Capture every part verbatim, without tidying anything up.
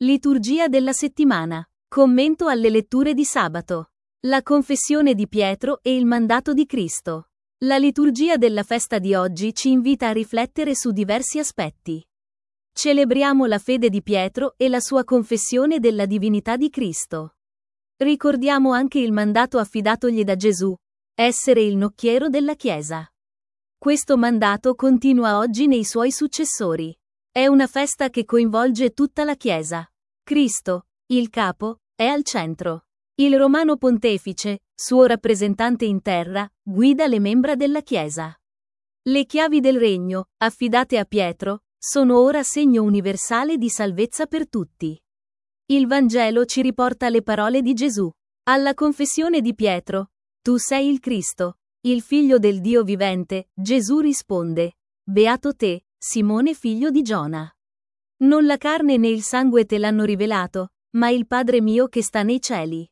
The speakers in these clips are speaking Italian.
Liturgia della settimana. Commento alle letture di sabato. La confessione di Pietro e il mandato di Cristo. La liturgia della festa di oggi ci invita a riflettere su diversi aspetti. Celebriamo la fede di Pietro e la sua confessione della divinità di Cristo. Ricordiamo anche il mandato affidatogli da Gesù: essere il nocchiero della Chiesa. Questo mandato continua oggi nei suoi successori. È una festa che coinvolge tutta la Chiesa. Cristo, il capo, è al centro. Il Romano Pontefice, suo rappresentante in terra, guida le membra della Chiesa. Le chiavi del regno, affidate a Pietro, sono ora segno universale di salvezza per tutti. Il Vangelo ci riporta le parole di Gesù. Alla confessione di Pietro: tu sei il Cristo, il figlio del Dio vivente, Gesù risponde: beato te, Simone figlio di Giona. Non la carne né il sangue te l'hanno rivelato, ma il Padre mio che sta nei cieli.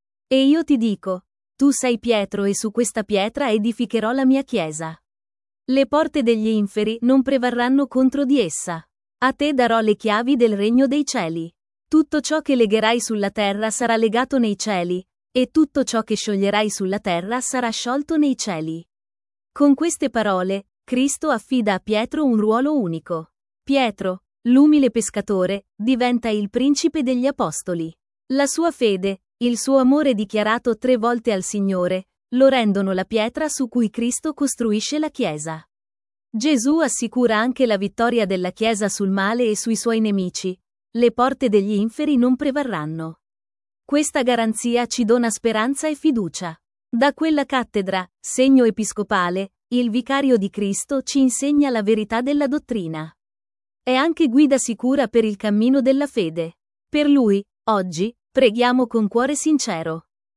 E io ti dico: tu sei Pietro e su questa pietra edificherò la mia chiesa. Le porte degli inferi non prevarranno contro di essa. A te darò le chiavi del regno dei cieli. Tutto ciò che legherai sulla terra sarà legato nei cieli, e tutto ciò che scioglierai sulla terra sarà sciolto nei cieli. Con queste parole, Cristo affida a Pietro un ruolo unico. Pietro, l'umile pescatore, diventa il principe degli apostoli. La sua fede, il suo amore dichiarato tre volte al Signore, lo rendono la pietra su cui Cristo costruisce la Chiesa. Gesù assicura anche la vittoria della Chiesa sul male e sui suoi nemici: le porte degli inferi non prevarranno. Questa garanzia ci dona speranza e fiducia. Da quella cattedra, segno episcopale, il vicario di Cristo ci insegna la verità della dottrina. È anche guida sicura per il cammino della fede. Per lui, oggi, preghiamo con cuore sincero.